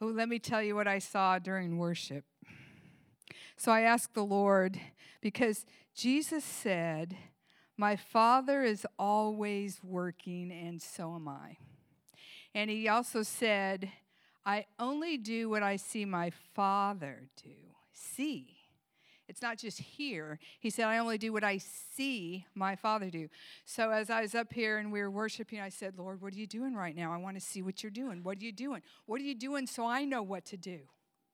Oh, let me tell you what I saw during worship. So I asked the Lord, because Jesus said, my Father is always working, and so am I. And he also said, I only do what I see my Father do. See. It's not just hear. He said, I only do what I see my Father do. So as I was up here and we were worshiping, I said, Lord, what are you doing right now? I want to see what you're doing. What are you doing? What are you doing so I know what to do?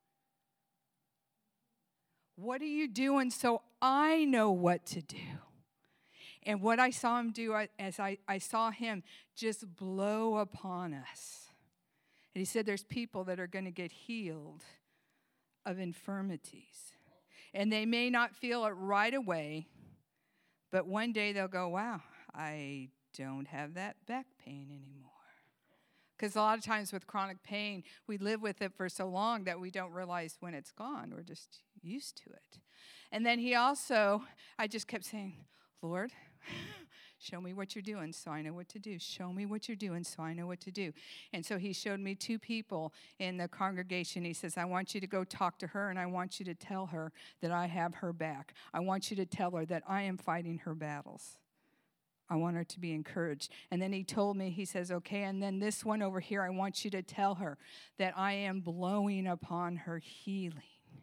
What are you doing so I know what to do? And what I saw him do, as I saw him just blow upon us. And he said there's people that are going to get healed of infirmities. And they may not feel it right away, but one day they'll go, wow, I don't have that back pain anymore. Because a lot of times with chronic pain, we live with it for so long that we don't realize when it's gone. We're just used to it. And then I just kept saying, Lord, show me what you're doing so I know what to do. Show me what you're doing so I know what to do. And so he showed me two people in the congregation. He says, I want you to go talk to her, and I want you to tell her that I have her back. I want you to tell her that I am fighting her battles. I want her to be encouraged. And then he told me, he says, okay, and then this one over here, I want you to tell her that I am blowing upon her healing.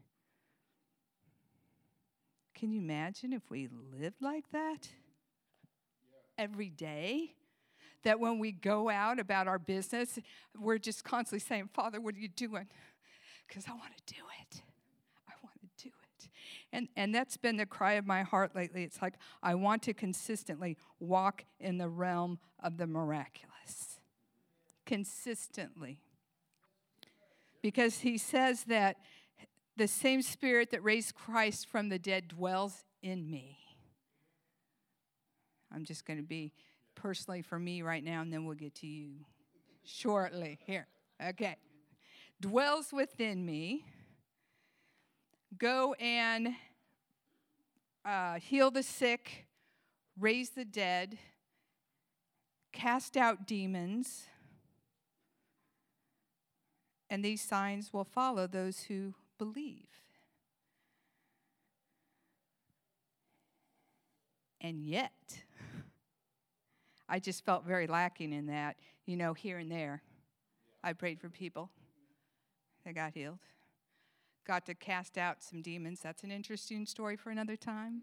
Can you imagine if we lived like that every day? That when we go out about our business, we're just constantly saying, Father, what are you doing? Because I want to do it. I want to do it. And that's been the cry of my heart lately. It's like I want to consistently walk in the realm of the miraculous. Consistently. Because he says that the same Spirit that raised Christ from the dead dwells in me. I'm just going to be personally for me right now, and then we'll get to you shortly. Here. Okay. Dwells within me. Go and heal the sick, raise the dead, cast out demons, and these signs will follow those who believe. And yet, I just felt very lacking in that, here and there. I prayed for people that got healed. Got to cast out some demons. That's an interesting story for another time.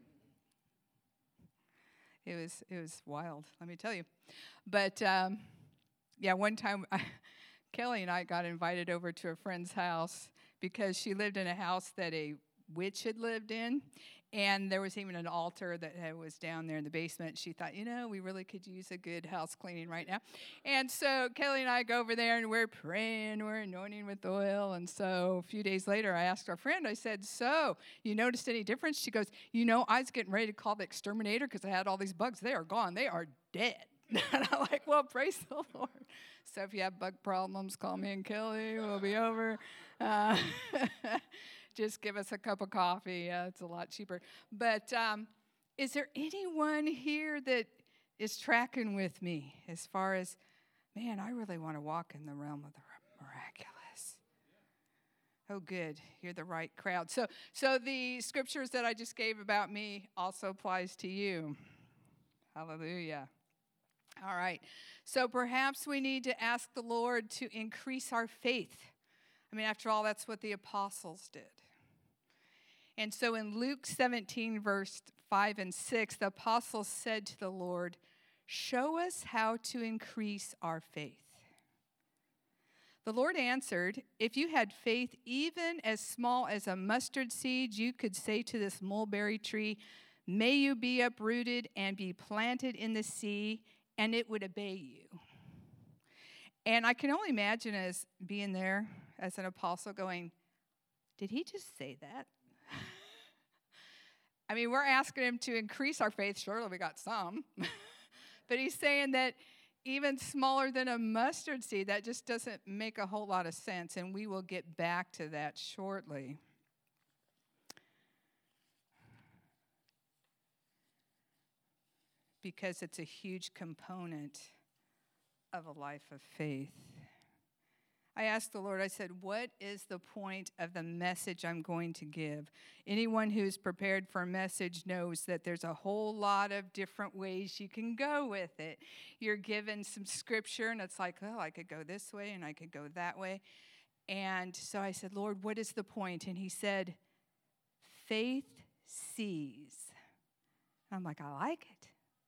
It was wild, let me tell you. But, one time, Kelly and I got invited over to a friend's house because she lived in a house that a witch had lived in. And there was even an altar that was down there in the basement. She thought, we really could use a good house cleaning right now. And so Kelly and I go over there, and we're praying, we're anointing with oil. And so a few days later, I asked our friend, I said, so you noticed any difference? She goes, I was getting ready to call the exterminator because I had all these bugs. They are gone. They are dead. And I'm like, well, praise the Lord. So if you have bug problems, call me and Kelly. We'll be over. Just give us a cup of coffee. It's a lot cheaper. But is there anyone here that is tracking with me as far as, man, I really want to walk in the realm of the miraculous? Oh, good. You're the right crowd. So the scriptures that I just gave about me also applies to you. Hallelujah. All right. So perhaps we need to ask the Lord to increase our faith. I mean, after all, that's what the apostles did. And so in Luke 17, verse 5 and 6, the apostles said to the Lord, show us how to increase our faith. The Lord answered, if you had faith even as small as a mustard seed, you could say to this mulberry tree, may you be uprooted and be planted in the sea, and it would obey you. And I can only imagine as being there as an apostle going, did he just say that? I mean, we're asking him to increase our faith. Surely we got some. But he's saying that even smaller than a mustard seed, that just doesn't make a whole lot of sense. And we will get back to that shortly. Because it's a huge component of a life of faith. I asked the Lord, I said, what is the point of the message I'm going to give? Anyone who's prepared for a message knows that there's a whole lot of different ways you can go with it. You're given some scripture, and it's like, oh, I could go this way, and I could go that way. And so I said, Lord, what is the point? And he said, faith sees. I'm like, I like it.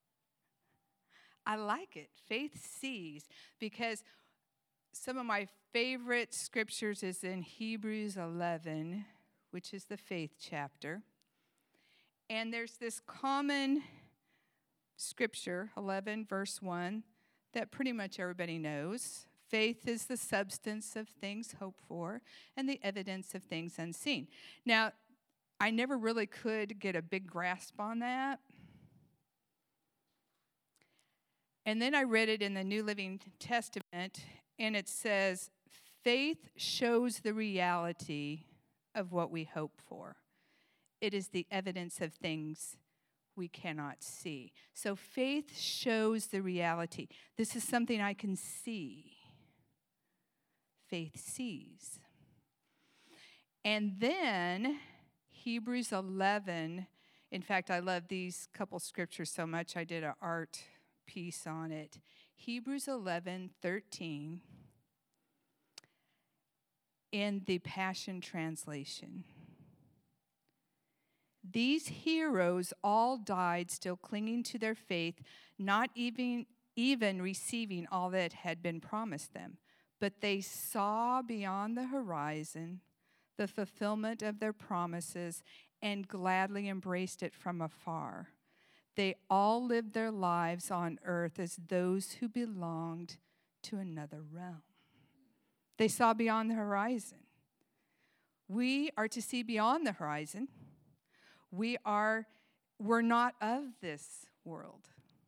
I like it. Faith sees, because some of my favorite scriptures is in Hebrews 11, which is the faith chapter. And there's this common scripture, 11 verse 1, that pretty much everybody knows. Faith is the substance of things hoped for and the evidence of things unseen. Now, I never really could get a big grasp on that. And then I read it in the New Living Testament, and it says, faith shows the reality of what we hope for. It is the evidence of things we cannot see. So faith shows the reality. This is something I can see. Faith sees. And then Hebrews 11, in fact, I love these couple scriptures so much, I did an art piece on it. Hebrews 11:13 in the Passion Translation. These heroes all died still clinging to their faith, not even receiving all that had been promised them. But they saw beyond the horizon the fulfillment of their promises and gladly embraced it from afar. They all lived their lives on earth as those who belonged to another realm. They saw beyond the horizon. We are to see beyond the horizon. We're not of this world.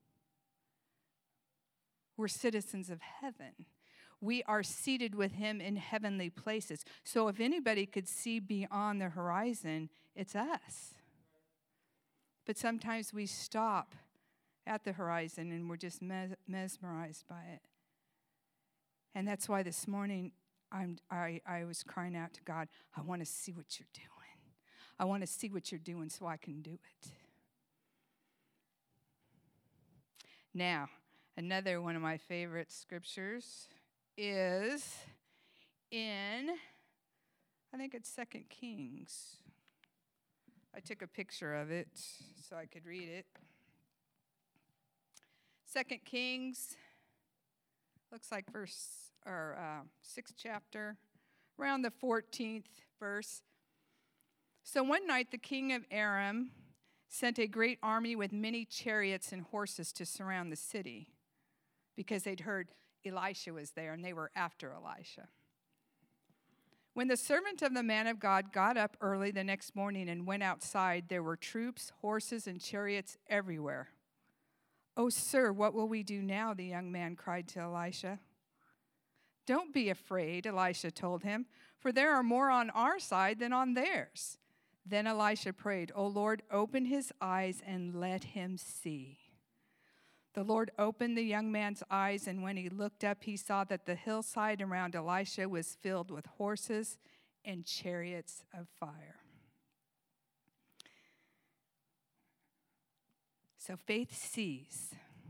We're citizens of heaven. We are seated with him in heavenly places. So if anybody could see beyond the horizon, it's us. But sometimes we stop at the horizon and we're just mesmerized by it. And that's why this morning I was crying out to God, I want to see what you're doing. I want to see what you're doing so I can do it. Now, another one of my favorite scriptures is in, I think it's 2 Kings. I took a picture of it so I could read it. 2 Kings, looks like 6th chapter, around the 14th verse. So one night the king of Aram sent a great army with many chariots and horses to surround the city because they'd heard Elisha was there and they were after Elisha. When the servant of the man of God got up early the next morning and went outside, there were troops, horses, and chariots everywhere. "Oh, sir, what will we do now?" the young man cried to Elisha. "Don't be afraid," Elisha told him, "for there are more on our side than on theirs." Then Elisha prayed, "O Lord, open his eyes and let him see." The Lord opened the young man's eyes, and when he looked up, he saw that the hillside around Elisha was filled with horses and chariots of fire. So faith sees.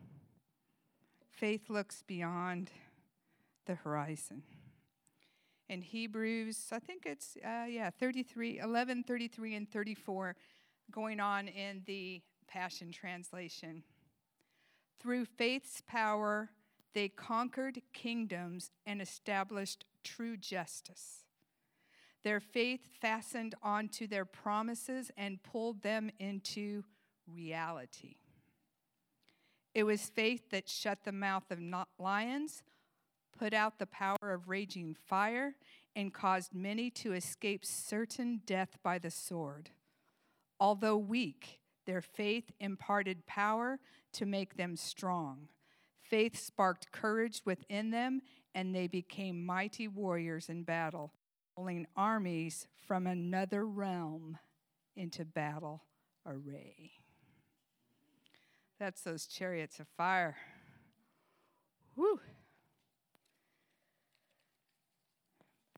Faith looks beyond the horizon. In Hebrews, I think it's 11, 33, and 34, going on in the Passion Translation. Through faith's power, they conquered kingdoms and established true justice. Their faith fastened onto their promises and pulled them into reality. It was faith that shut the mouth of lions, put out the power of raging fire, and caused many to escape certain death by the sword. Although weak, their faith imparted power to make them strong. Faith sparked courage within them, and they became mighty warriors in battle, pulling armies from another realm into battle array. That's those chariots of fire. Whew.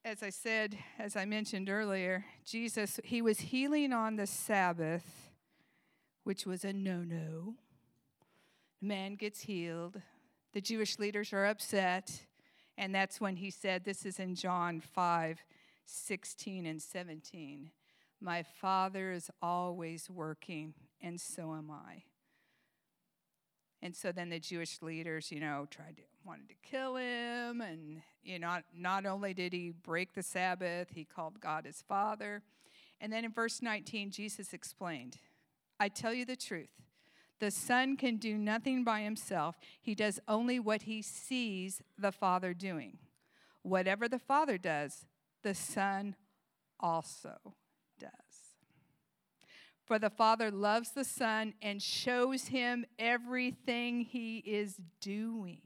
as I said, as I mentioned earlier, Jesus, he was healing on the Sabbath, which was a no-no. The man gets healed. The Jewish leaders are upset. And that's when he said, this is in John 5:16 and 17. My Father is always working, and so am I. And so then the Jewish leaders, wanted to kill him. And, not only did he break the Sabbath, he called God his Father. And then in verse 19, Jesus explained, I tell you the truth. The Son can do nothing by himself. He does only what he sees the Father doing. Whatever the Father does, the Son also does. For the Father loves the Son and shows him everything he is doing.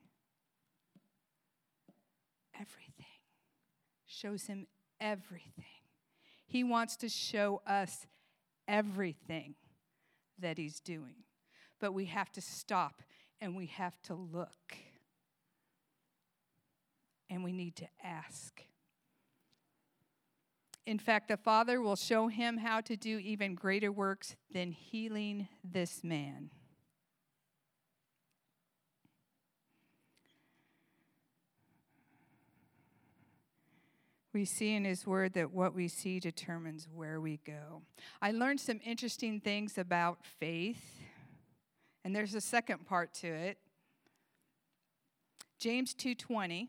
Everything. Shows him everything. He wants to show us everything that he's doing. But we have to stop and we have to look. And we need to ask. In fact, the Father will show him how to do even greater works than healing this man. We see in his word that what we see determines where we go. I learned some interesting things about faith, and there's a second part to it. James 2:20,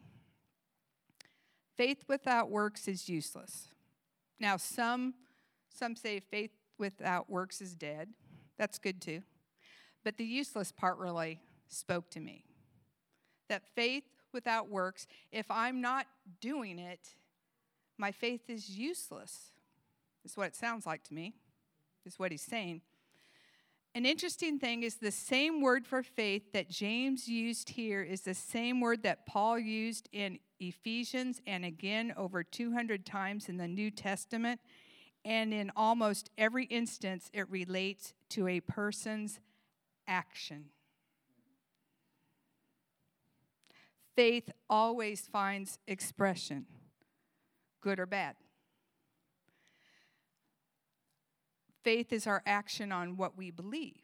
faith without works is useless. Now, some say faith without works is dead. That's good too. But the useless part really spoke to me. That faith without works, if I'm not doing it, my faith is useless. That's what it sounds like to me. Is what he's saying. An interesting thing is the same word for faith that James used here is the same word that Paul used in Ephesians and again over 200 times in the New Testament. And in almost every instance, it relates to a person's action. Faith always finds expression, good or bad. Faith is our action on what we believe.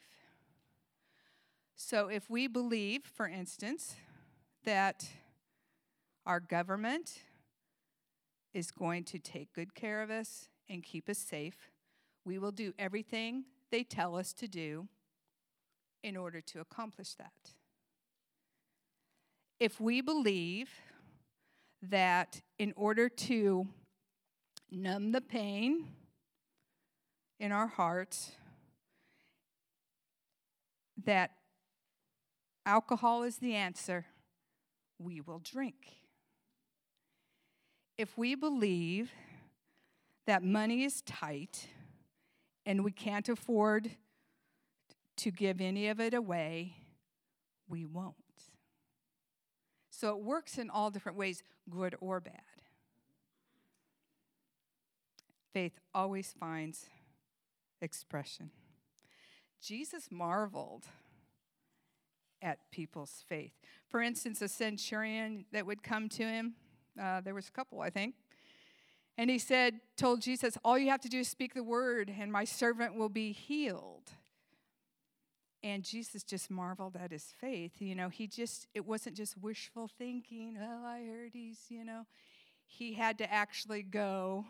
So if we believe, for instance, that our government is going to take good care of us and keep us safe, we will do everything they tell us to do in order to accomplish that. If we believe that in order to numb the pain in our hearts, that alcohol is the answer, we will drink. If we believe that money is tight and we can't afford to give any of it away, we won't. So it works in all different ways, good or bad. Faith always finds expression. Jesus marveled at people's faith. For instance, a centurion that would come to him, there was a couple, I think, and he told Jesus, all you have to do is speak the word and my servant will be healed. And Jesus just marveled at his faith. It wasn't just wishful thinking, oh, I heard he had to actually go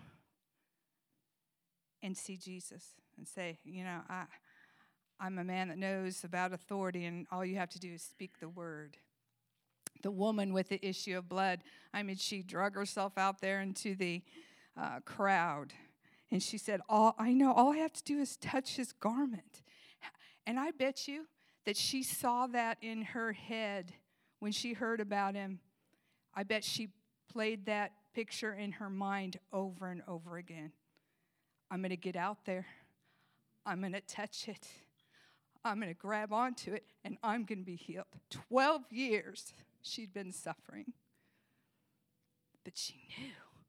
and see Jesus and say, I'm a man that knows about authority, and all you have to do is speak the word. The woman with the issue of blood, she drug herself out there into the crowd, and she said, all I have to do is touch his garment. And I bet you that she saw that in her head when she heard about him. I bet she played that picture in her mind over and over again. I'm going to get out there. I'm going to touch it. I'm going to grab onto it, and I'm going to be healed. 12 years she'd been suffering. But she knew.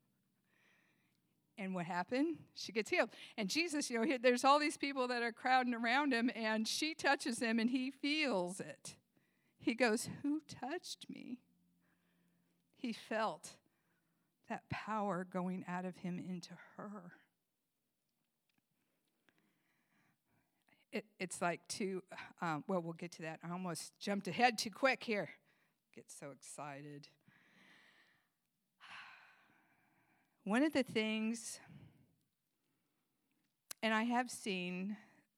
And what happened? She gets healed. And Jesus, there's all these people that are crowding around him, and she touches him, and he feels it. He goes, who touched me? He felt that power going out of him into her. It's like we'll get to that. I almost jumped ahead too quick here. Get so excited. One of the things, and I have seen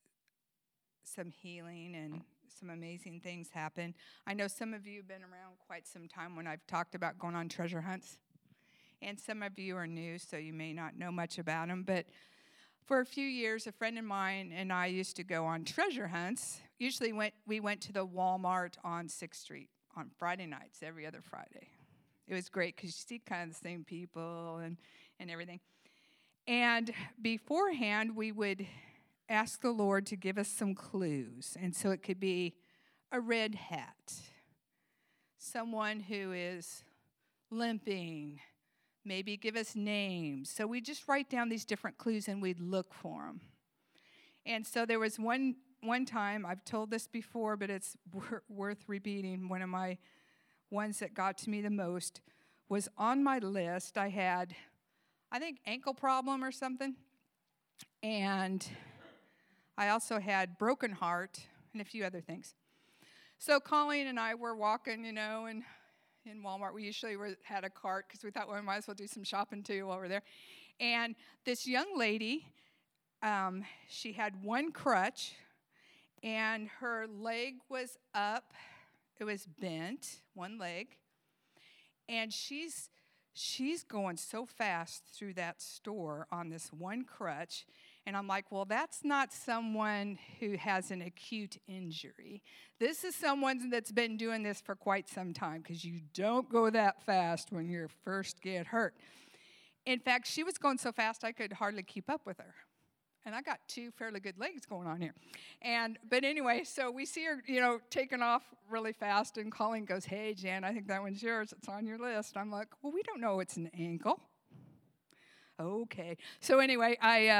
some healing and some amazing things happen. I know some of you have been around quite some time when I've talked about going on treasure hunts. And some of you are new, so you may not know much about them. But for a few years, a friend of mine and I used to go on treasure hunts. Usually we went to the Walmart on 6th Street on Friday nights, every other Friday. It was great because you see kind of the same people and everything. And beforehand, we would ask the Lord to give us some clues. And so it could be a red hat, someone who is limping, maybe give us names. So we just write down these different clues and we'd look for them. And so there was one time, I've told this before, but it's worth repeating. One of my ones that got to me the most was on my list. I had, I think, ankle problem or something. And I also had broken heart and a few other things. So Colleen and I were walking, and in Walmart. We usually had a cart because we thought, well, we might as well do some shopping too while we're there. And this young lady, she had one crutch, and her leg was up. It was bent, one leg. And she's going so fast through that store on this one crutch. And I'm like, well, that's not someone who has an acute injury. This is someone that's been doing this for quite some time because you don't go that fast when you first get hurt. In fact, she was going so fast I could hardly keep up with her. And I got two fairly good legs going on here. But anyway, so we see her, taking off really fast, and Colleen goes, hey, Jan, I think that one's yours. It's on your list. I'm like, well, we don't know it's an ankle. Okay. So anyway,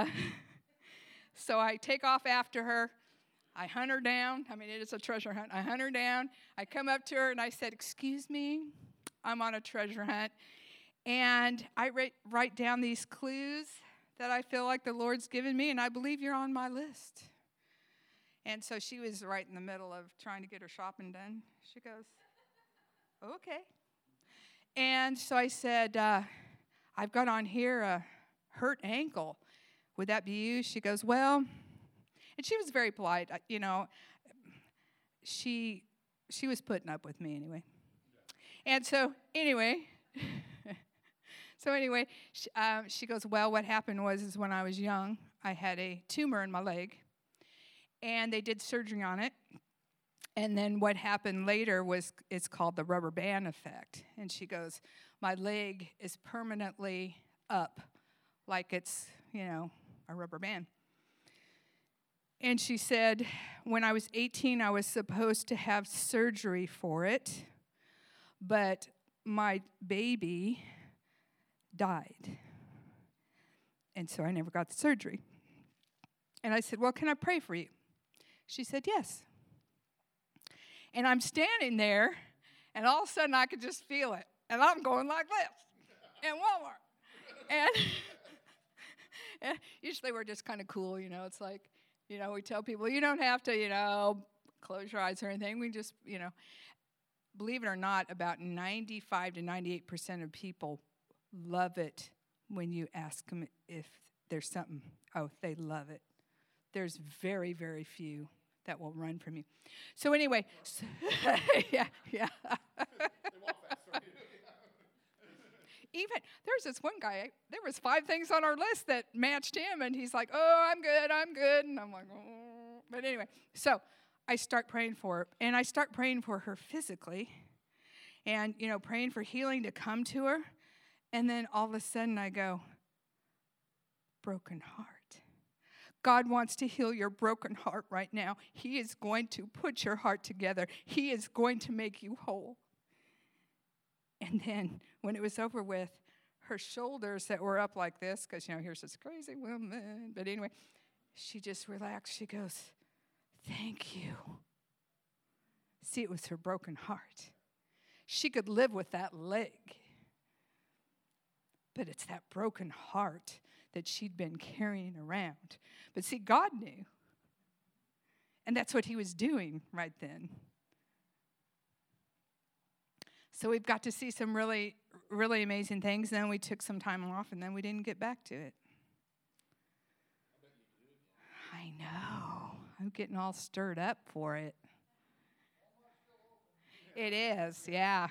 So I take off after her. I hunt her down. I mean, it is a treasure hunt. I hunt her down. I come up to her, and I said, excuse me, I'm on a treasure hunt. And I write down these clues that I feel like the Lord's given me, and I believe you're on my list. And so she was right in the middle of trying to get her shopping done. She goes, okay. And so I said, I've got on here a hurt ankle. Would that be you? She goes, well, and she was very polite. She was putting up with me anyway. And so anyway, she goes, well, what happened was when I was young, I had a tumor in my leg, and they did surgery on it. And then what happened later it's called the rubber band effect. And she goes, my leg is permanently up like it's, a rubber band. And she said, when I was 18, I was supposed to have surgery for it, but my baby died. And so I never got the surgery. And I said, well, can I pray for you? She said, yes. And I'm standing there, and all of a sudden I could just feel it. And I'm going like this in Walmart. And usually we're just kind of cool, It's like, we tell people, you don't have to, close your eyes or anything. We just, believe it or not, about 95 to 98% of people love it when you ask them if there's something. Oh, they love it. There's very, very few that will run from you. So anyway, yeah. Even, there's this one guy, there was 5 things on our list that matched him, and he's like, oh, I'm good. And I'm like, oh. But anyway, so I start praying for her, and I start praying for her physically, and, praying for healing to come to her. And then all of a sudden I go, broken heart. God wants to heal your broken heart right now. He is going to put your heart together. He is going to make you whole. And then when it was over with, her shoulders that were up like this, because, here's this crazy woman. But anyway, she just relaxed. She goes, thank you. See, it was her broken heart. She could live with that leg. But it's that broken heart that she'd been carrying around. But see, God knew. And that's what he was doing right then. So we've got to see some really, really amazing things. Then we took some time off, and then we didn't get back to it. I know. I'm getting all stirred up for it. It is, yeah.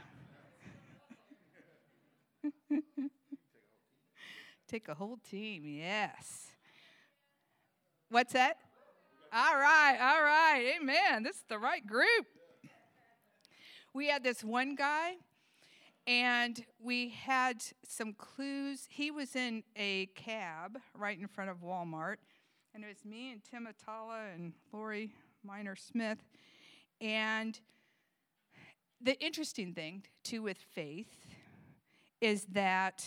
Take a whole team, yes. What's that? All right. Amen. This is the right group. We had this one guy, and we had some clues. He was in a cab right in front of Walmart, and it was me and Tim Atala and Lori Miner-Smith. And the interesting thing, too, with faith is that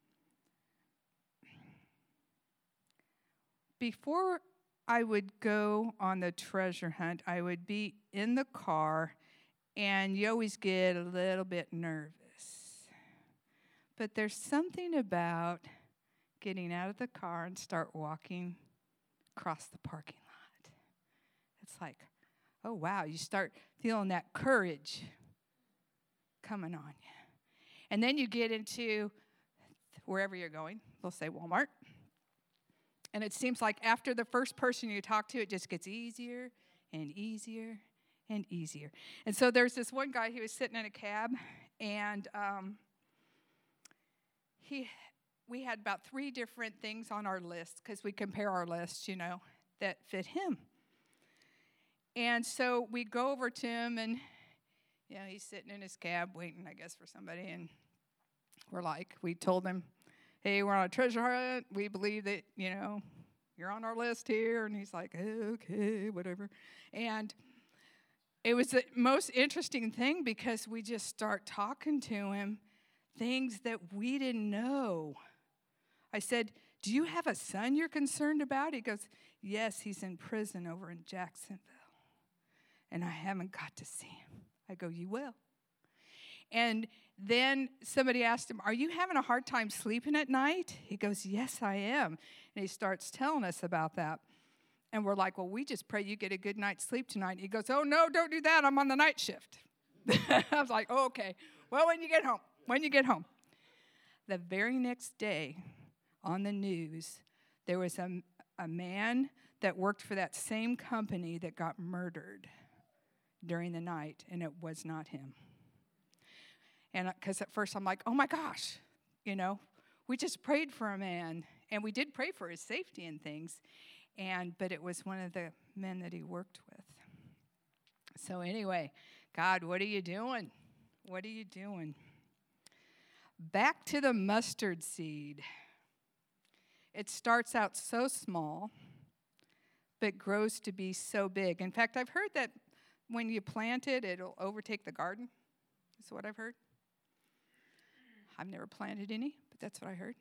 before I would go on the treasure hunt, I would be in the car, and you always get a little bit nervous. But there's something about getting out of the car and start walking across the parking lot. It's like, oh, wow, you start feeling that courage coming on you. And then you get into wherever you're going, we'll say Walmart. And it seems like after the first person you talk to, it just gets easier and easier and easier. And so there's this one guy, he was sitting in a cab, and we had about 3 different things on our list, because we compare our lists, that fit him. And so we go over to him, and he's sitting in his cab waiting, I guess, for somebody. And we told him, hey, we're on a treasure hunt. We believe that, you're on our list here. And he's like, okay, whatever. And it was the most interesting thing, because we just start talking to him things that we didn't know. I said, do you have a son you're concerned about? He goes, yes, he's in prison over in Jacksonville, and I haven't got to see him. I go, you will. And then somebody asked him, are you having a hard time sleeping at night? He goes, yes, I am. And he starts telling us about that. And we're like, well, we just pray you get a good night's sleep tonight. He goes, oh, no, don't do that. I'm on the night shift. I was like, oh, okay. Well, when you get home. The very next day on the news, there was a man that worked for that same company that got murdered during the night, and it was not him. And because at first I'm like, oh my gosh, we just prayed for a man, and we did pray for his safety and things, but it was one of the men that he worked with. So anyway, God, what are you doing? What are you doing? Back to the mustard seed. It starts out so small, but grows to be so big. In fact, I've heard that when you plant it, it'll overtake the garden. That's what I've heard. I've never planted any, but that's what I heard.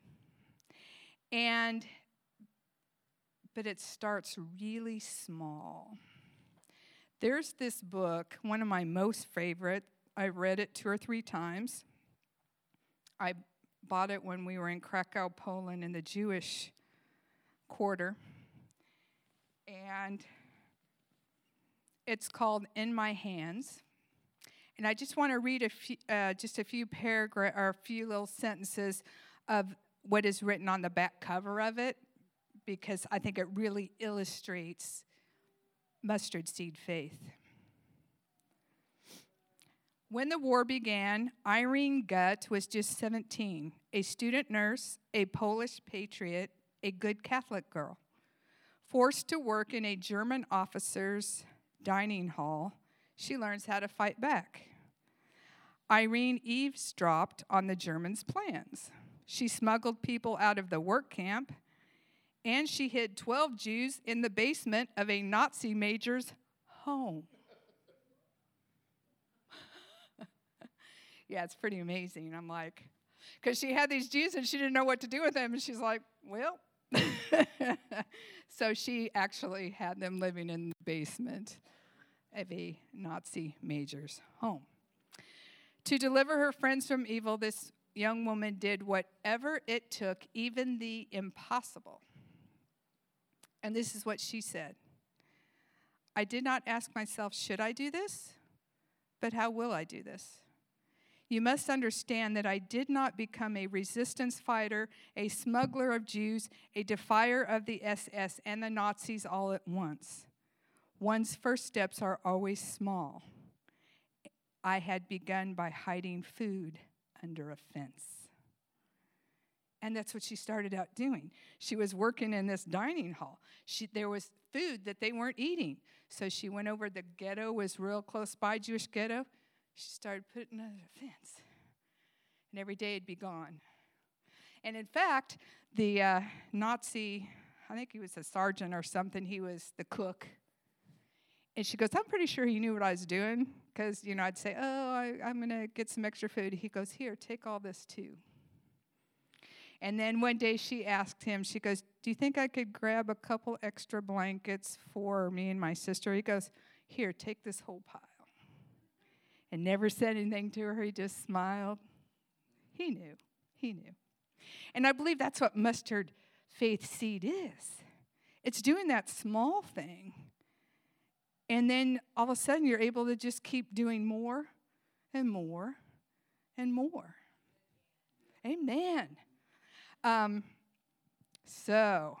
But it starts really small. There's this book, one of my most favorite. I read it 2 or 3 times. I bought it when we were in Krakow, Poland, in the Jewish quarter. And it's called In My Hands. And I just want to read a few paragraphs or a few little sentences of what is written on the back cover of it, because I think it really illustrates mustard seed faith. When the war began, Irene Gutt was just 17, a student nurse, a Polish patriot, a good Catholic girl. Forced to work in a German officer's dining hall, she learns how to fight back. Irene eavesdropped on the Germans' plans. She smuggled people out of the work camp, and she hid 12 Jews in the basement of a Nazi major's home. Yeah, it's pretty amazing. I'm like, because she had these Jews and she didn't know what to do with them. And she's like, well. So she actually had them living in the basement of a Nazi major's home. To deliver her friends from evil, this young woman did whatever it took, even the impossible. And this is what she said. I did not ask myself, should I do this? But how will I do this? You must understand that I did not become a resistance fighter, a smuggler of Jews, a defier of the SS and the Nazis all at once. One's first steps are always small. I had begun by hiding food under a fence. And that's what she started out doing. She was working in this dining hall. There was food that they weren't eating. So she went over, the ghetto was real close by, Jewish ghetto. She started putting it under a fence. And every day it'd be gone. And in fact, the Nazi, I think he was a sergeant or something, he was the cook. And she goes, I'm pretty sure he knew what I was doing. Because, I'd say, I'm going to get some extra food. He goes, here, take all this too. And then one day she asked him, she goes, do you think I could grab a couple extra blankets for me and my sister? He goes, here, take this whole pile. And never said anything to her. He just smiled. He knew. And I believe that's what mustard faith seed is. It's doing that small thing. And then all of a sudden you're able to just keep doing more and more and more. Amen. So,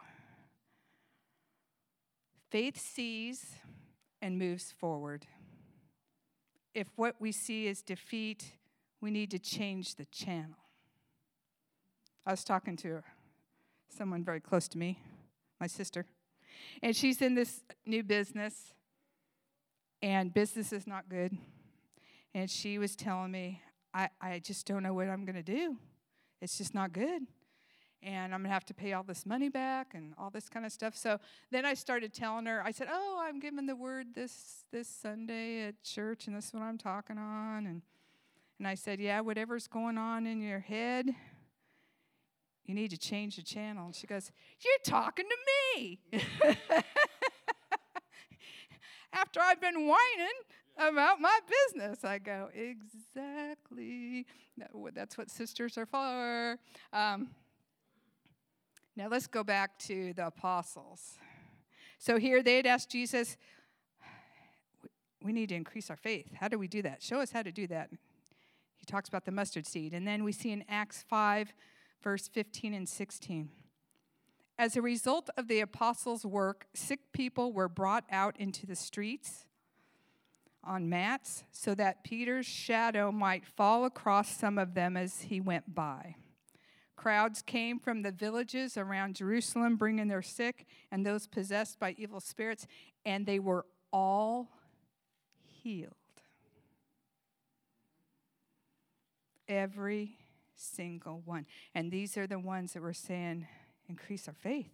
faith sees and moves forward. If what we see is defeat, we need to change the channel. I was talking to someone very close to me, my sister, and she's in this new business, and business is not good. And she was telling me, I just don't know what I'm going to do. It's just not good. And I'm going to have to pay all this money back and all this kind of stuff. So then I started telling her, I said, I'm giving the word this Sunday at church, and this is what I'm talking on. And I said, yeah, whatever's going on in your head, you need to change the channel. And she goes, you're talking to me. After I've been whining about my business, I go, exactly. That's what sisters are for. Now let's go back to the apostles. So here they had asked Jesus, we need to increase our faith. How do we do that? Show us how to do that. He talks about the mustard seed. And then we see in Acts 5, verse 15 and 16. As a result of the apostles' work, sick people were brought out into the streets on mats so that Peter's shadow might fall across some of them as he went by. Crowds came from the villages around Jerusalem, bringing their sick and those possessed by evil spirits, and they were all healed. Every single one. And these are the ones that were saying, increase our faith.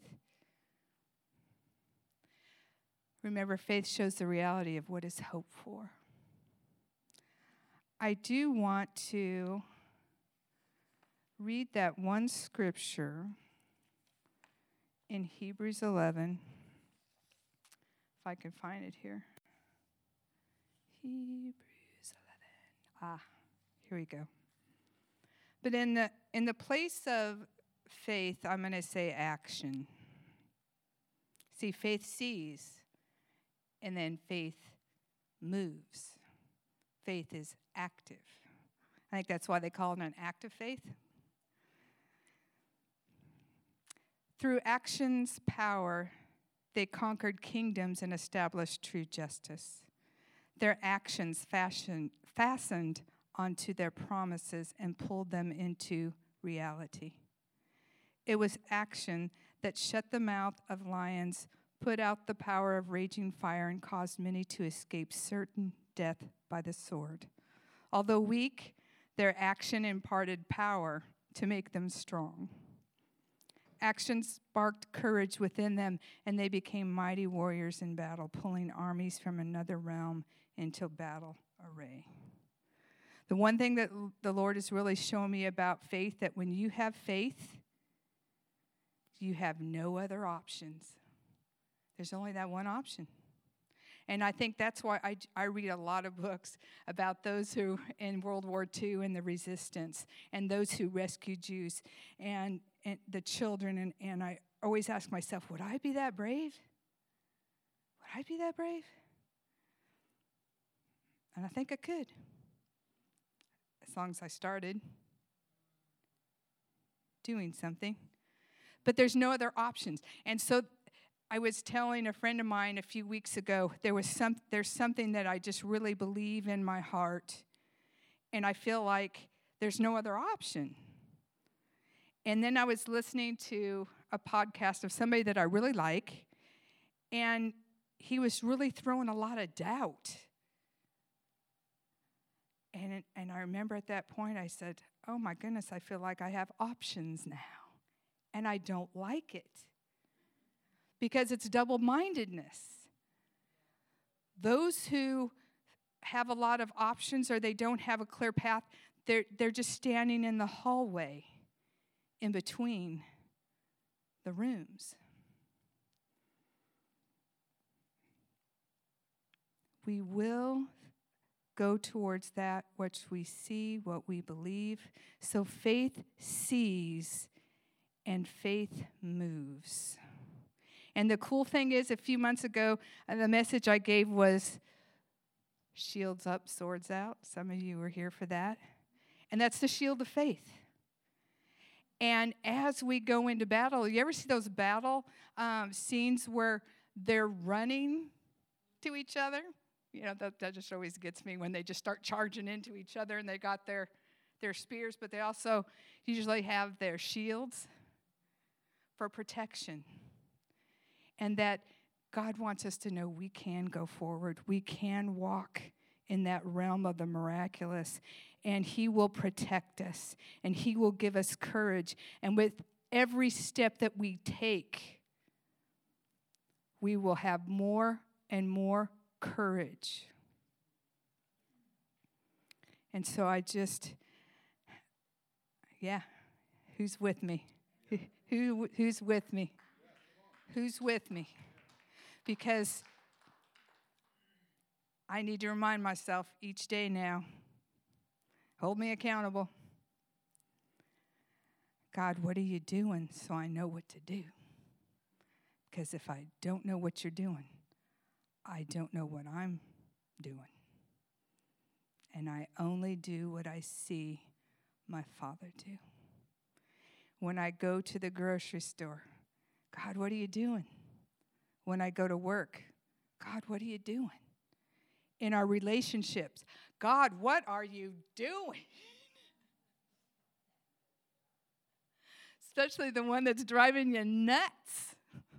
Remember, faith shows the reality of what is hoped for. I do want to read that one scripture in Hebrews 11, if I can find it here. Hebrews 11. Here we go. But in the place of faith, I'm going to say action. See, faith sees, and then faith moves. Faith is active. I think that's why they call it an active faith. Through action's power, they conquered kingdoms and established true justice. Their actions fastened onto their promises and pulled them into reality. It was action that shut the mouth of lions, put out the power of raging fire, and caused many to escape certain death by the sword. Although weak, their action imparted power to make them strong. Action sparked courage within them, and they became mighty warriors in battle, pulling armies from another realm into battle array. The one thing that the Lord is really showing me about faith, that when you have faith, you have no other options. There's only that one option. And I think that's why I read a lot of books about those who in World War II and the resistance and those who rescued Jews and the children. And I always ask myself, would I be that brave? Would I be that brave? And I think I could, as long as I started doing something. But there's no other options. And so I was telling a friend of mine a few weeks ago, there's something that I just really believe in my heart, and I feel like there's no other option. And then I was listening to a podcast of somebody that I really like, and he was really throwing a lot of doubt. And I remember at that point I said, oh my goodness, I feel like I have options now, and I don't like it. Because it's double-mindedness. Those who have a lot of options or they don't have a clear path, they're just standing in the hallway in between the rooms. We will go towards that which we see, what we believe. So faith sees and faith moves. And the cool thing is, a few months ago, the message I gave was shields up, swords out. Some of you were here for that. And that's the shield of faith. And as we go into battle, you ever see those battle scenes where they're running to each other? You know, that just always gets me when they just start charging into each other and they got their spears, but they also usually have their shields for protection. And that God wants us to know we can go forward. We can walk in that realm of the miraculous. And He will protect us. And He will give us courage. And with every step that we take, we will have more and more courage. And so who's with me? Who's with me? Who's with me? Because I need to remind myself each day now, hold me accountable. God, what are you doing so I know what to do? Because if I don't know what you're doing, I don't know what I'm doing. And I only do what I see my Father do. When I go to the grocery store, God, what are you doing? When I go to work, God, what are you doing? In our relationships, God, what are you doing? Especially the one that's driving you nuts.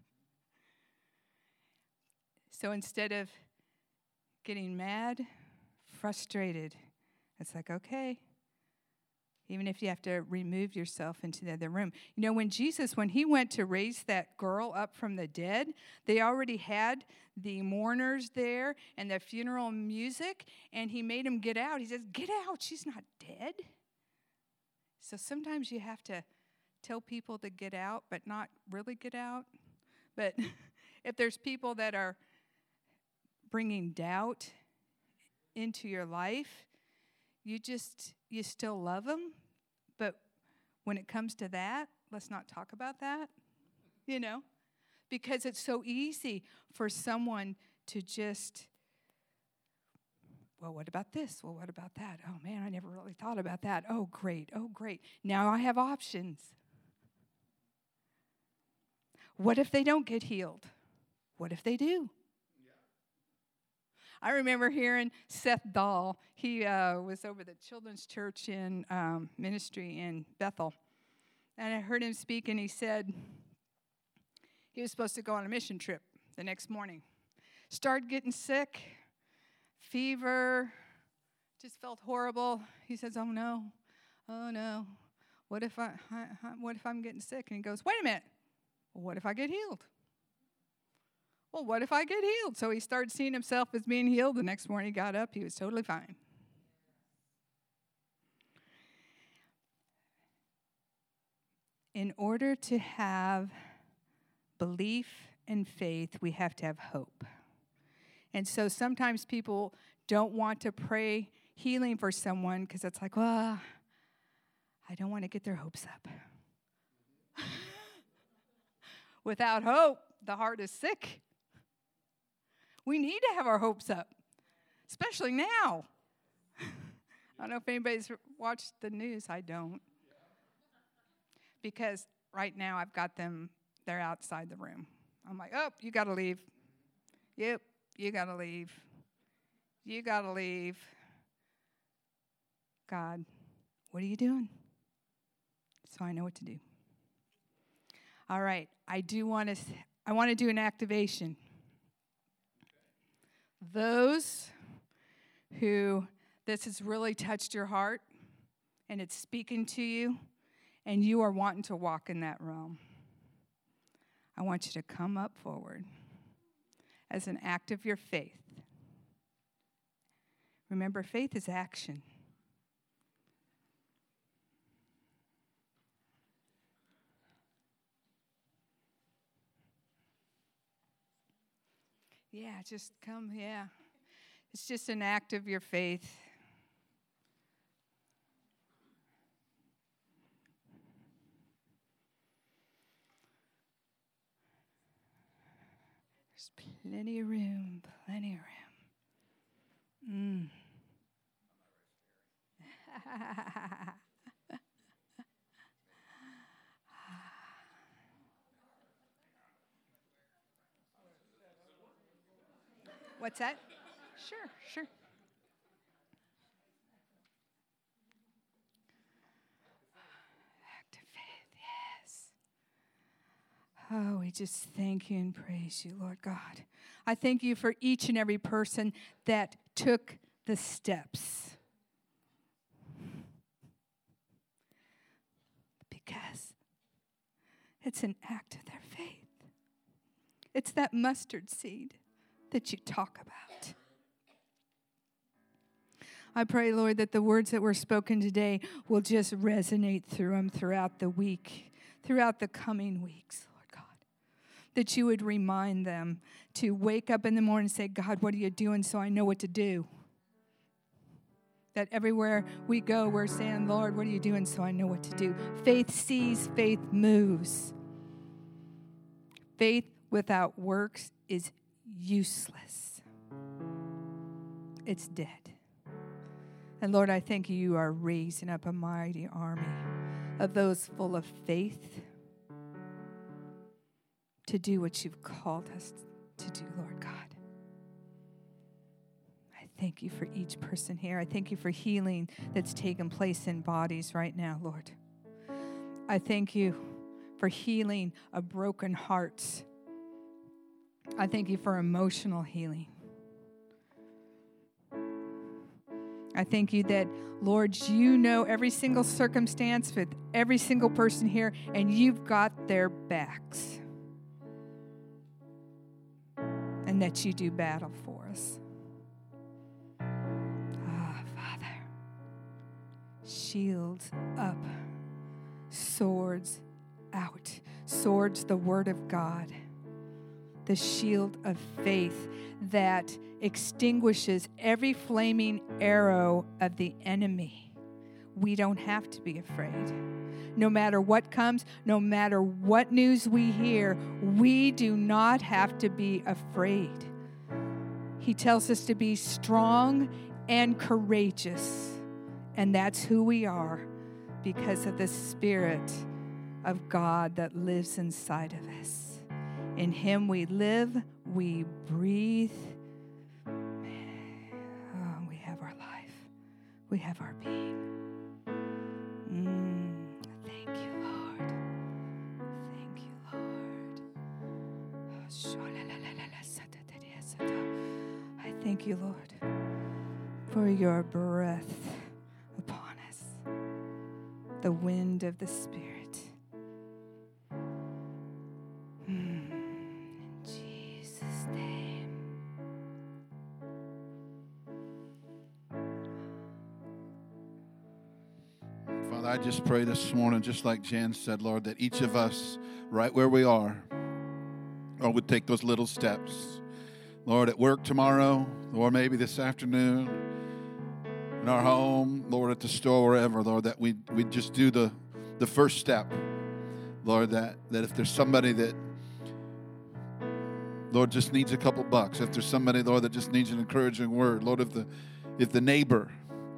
So instead of getting mad, frustrated, it's like, okay, even if you have to remove yourself into the other room. You know, when he went to raise that girl up from the dead, they already had the mourners there and the funeral music, and he made them get out. He says, get out, she's not dead. So sometimes you have to tell people to get out, but not really get out. But if there's people that are bringing doubt into your life, you still love them, but when it comes to that, let's not talk about that, you know, because it's so easy for someone to just, well, what about this? Well, what about that? Oh, man, I never really thought about that. Oh, great. Oh, great. Now I have options. What if they don't get healed? What if they do? I remember hearing Seth Dahl. He was over the children's church in ministry in Bethel. And I heard him speak, and he said he was supposed to go on a mission trip the next morning. Started getting sick, fever, just felt horrible. He says, oh, no, what if I'm getting sick? And he goes, wait a minute, well, what if I get healed? Well, what if I get healed? So he started seeing himself as being healed. The next morning he got up, he was totally fine. In order to have belief and faith, we have to have hope. And so sometimes people don't want to pray healing for someone because it's like, well, I don't want to get their hopes up. Without hope, the heart is sick. We need to have our hopes up, especially now. I don't know if anybody's watched the news. I don't. Because right now I've got them, they're outside the room. I'm like, oh, you got to leave. Yep, you got to leave. You got to leave. God, what are you doing? So I know what to do. All right, I want to do an activation. Those who this has really touched your heart and it's speaking to you and you are wanting to walk in that realm, I want you to come up forward as an act of your faith. Remember, faith is action. Yeah, just come, yeah. It's just an act of your faith. There's plenty of room, plenty of room. What's that? Sure. Act of faith, yes. Oh, we just thank you and praise you, Lord God. I thank you for each and every person that took the steps. Because it's an act of their faith. It's that mustard seed that you talk about. I pray, Lord, that the words that were spoken today will just resonate through them throughout the week, throughout the coming weeks, Lord God. That you would remind them to wake up in the morning and say, God, what are you doing so I know what to do? That everywhere we go, we're saying, Lord, what are you doing so I know what to do? Faith sees, faith moves. Faith without works is useless. It's dead. And Lord, I thank you are raising up a mighty army of those full of faith to do what you've called us to do, Lord God. I thank you for each person here. I thank you for healing that's taken place in bodies right now, Lord. I thank you for healing of broken hearts. I thank you for emotional healing. I thank you that, Lord, you know every single circumstance with every single person here, and you've got their backs. And that you do battle for us. Ah, Father, shields up, swords out. Swords, the word of God. The shield of faith that extinguishes every flaming arrow of the enemy. We don't have to be afraid. No matter what comes, no matter what news we hear, we do not have to be afraid. He tells us to be strong and courageous, and that's who we are because of the Spirit of God that lives inside of us. In Him we live, we breathe. Oh, we have our life. We have our being. Thank you, Lord. Thank you, Lord. I thank you, Lord, for your breath upon us, the wind of the Spirit. I just pray this morning, just like Jan said, Lord, that each of us, right where we are, would take those little steps, Lord, at work tomorrow, or maybe this afternoon, in our home, Lord, at the store, wherever, Lord, that we just do the first step. Lord, that if there's somebody that, Lord, just needs a couple bucks, if there's somebody, Lord, that just needs an encouraging word, Lord, if the neighbor,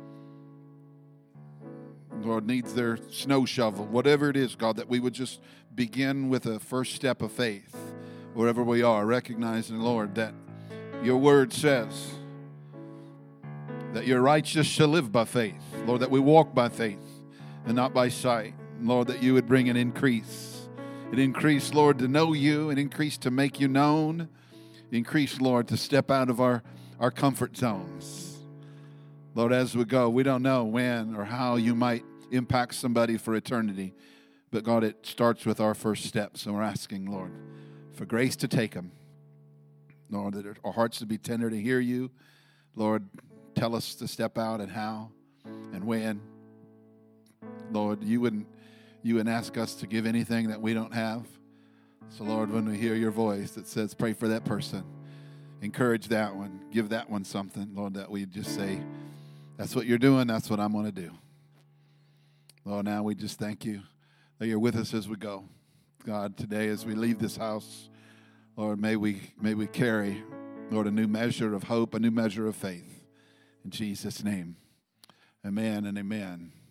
Lord, needs their snow shovel, whatever it is, God, that we would just begin with a first step of faith, wherever we are, recognizing, Lord, that your word says that your righteous shall live by faith. Lord, that we walk by faith and not by sight. Lord, that you would bring an increase. An increase, Lord, to know you, an increase to make you known, increase, Lord, to step out of our comfort zones. Lord, as we go, we don't know when or how you might impact somebody for eternity, but God, it starts with our first steps, and we're asking, Lord, for grace to take them. Lord, that our hearts to be tender to hear you. Lord, tell us to step out and how and when. Lord, you wouldn't ask us to give anything that we don't have. So, Lord, when we hear your voice that says, pray for that person, encourage that one, give that one something, Lord, that we just say, that's what you're doing, that's what I'm going to do. Lord, now we just thank you that you're with us as we go. God, today as we leave this house, Lord, may we carry, Lord, a new measure of hope, a new measure of faith. In Jesus' name, amen and amen.